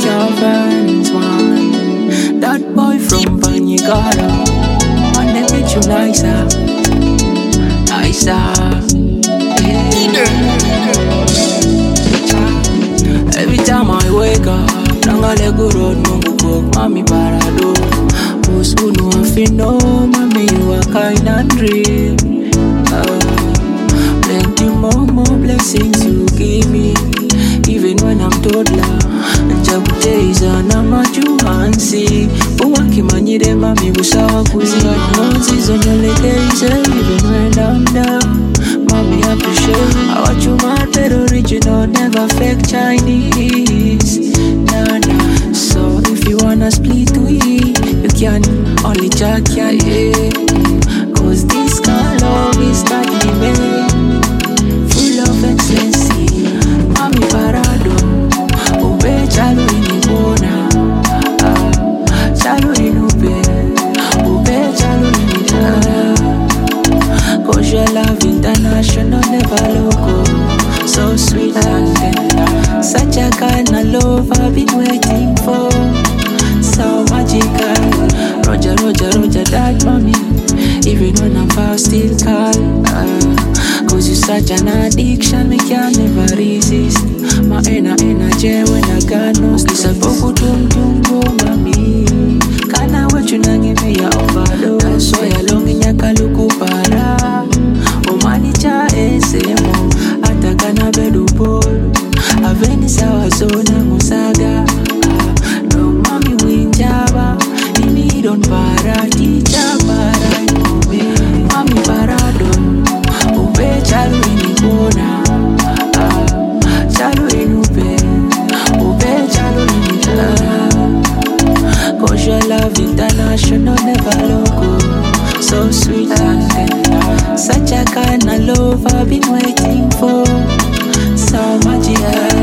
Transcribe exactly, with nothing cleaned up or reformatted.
your friends want. That boy from Panigara, and they make you nicer, nicer. Yeah. Every time I wake up, nanga lego road mungu book, mami parado. Most who know if you know, mami you are kind and real. Uh, plenty more, more blessings you give me, even when I'm toddler. Njabute iza na majuhansi, uwaki manyide mami busawa kuzi. Moses on your days, even when I'm down. Mommy appreciate I want you mad but original, never fake Chinese. Nah nah. So if you wanna split we, you can only jack ya yeah. Cause this kind of love is not made, full of excellency. Mami parado, ube chalo inibona, ah, chalo inube, ube chalo inibona. Cause your love international, never local. So sweet and tender, such a kind of love I've been waiting for. So magical, Roger, Roger, Roger, that mommy. Even when I'm far, still call uh, cause you such an addiction, me can never resist. My inner energy when I got no kisa boku tum tum tum mami. Kana what you na give me a overdose. So ya long in ya kaluku para. O manicha esemo atakana bedu polo. Aveni sawa zona musaga. No mami winjaba. Ini don para tija para. Mami parado, ube chalo inibona, ah, chalo inube, ube chalo inibona. Cause your love international, never local. So sweet and tender, such a kind of love I've been waiting for. So magical.